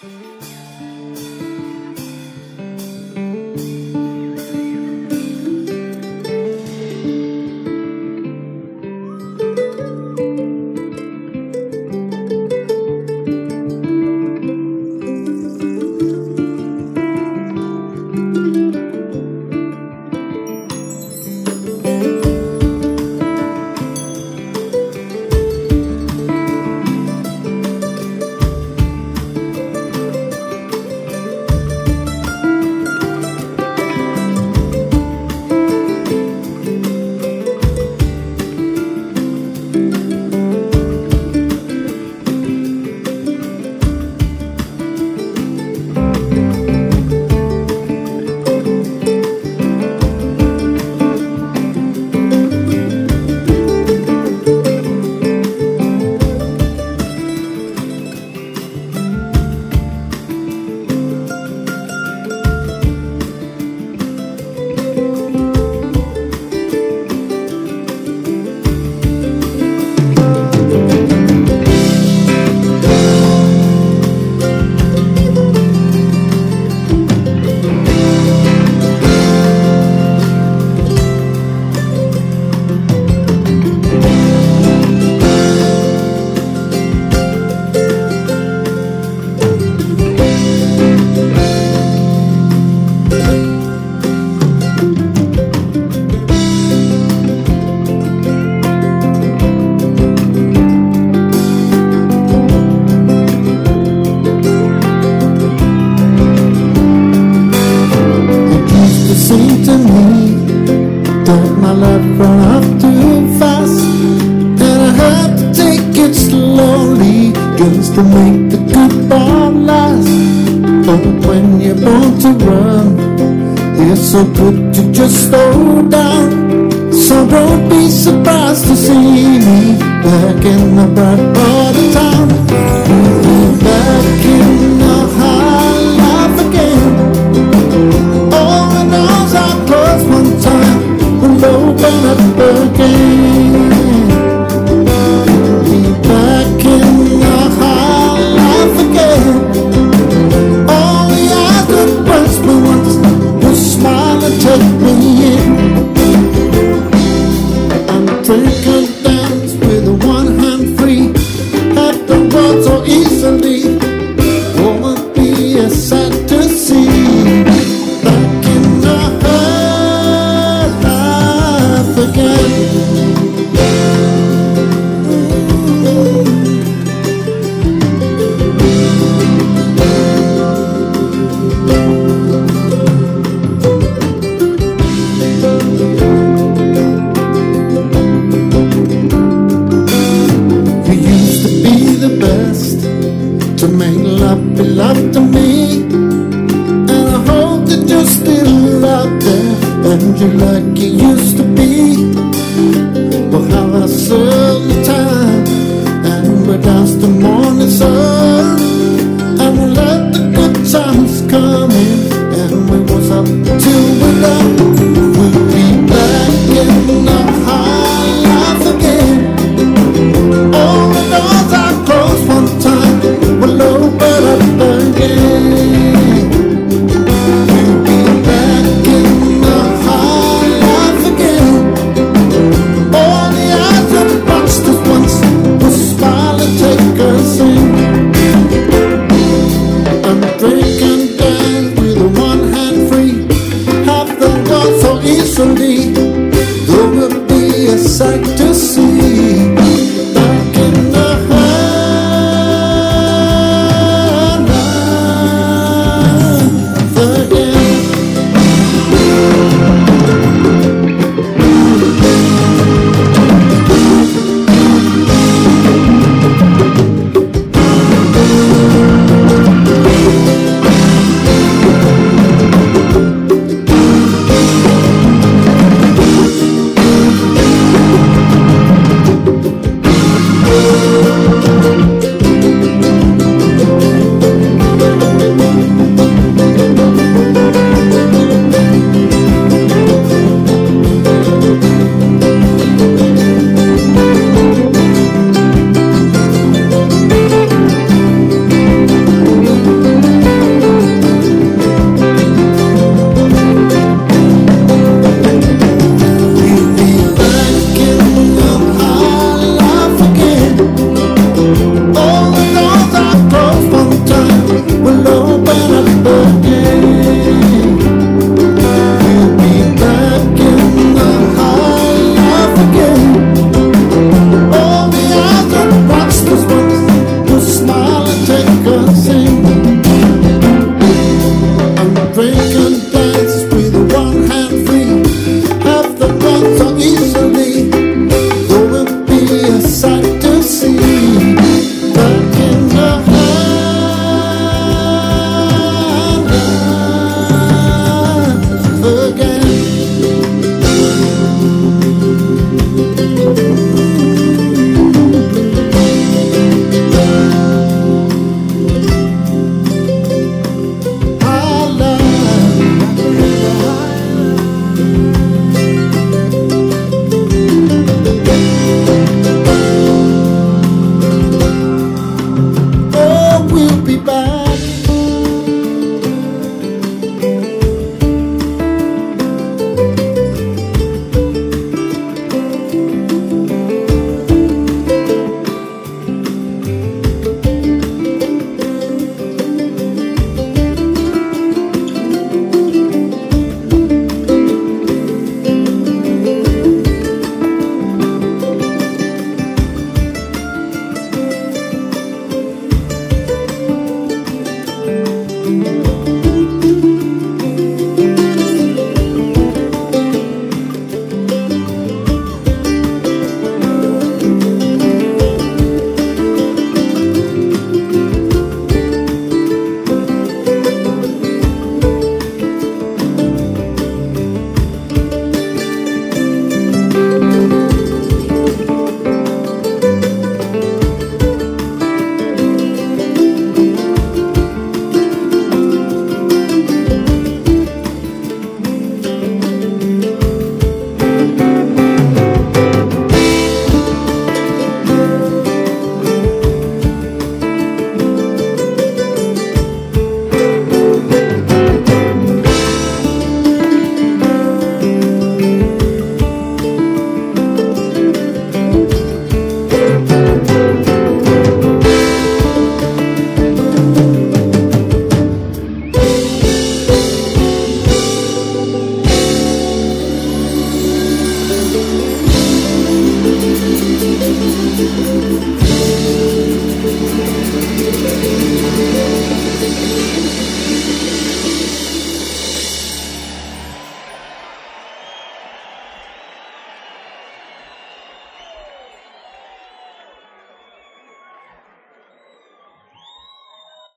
To make the good ball last. But when you're born to run, it's so good to just slow down. So don't be surprised to see me back in the bright part of town. Back in the high life again. All the doors are closed one time and open up again. Be back in the high life again. All the other ones but once will smile and take me in. I'm drinking dance with one hand free. Had the world so easily. Won't be a sad to see. Back in the high life again. To make love be love to me, and I hope that you're still out there and you like you used to be. We'll have a certain time and we'll dance the morning sun, and we'll let the good times come in, and we won't stop till we're done. We'll be back in the high life again. All the doors are closed one time, we'll open up again. We'll be back in the high life again. All the eyes that watched us once will smile and take us in. I'm drinking dance with one hand free.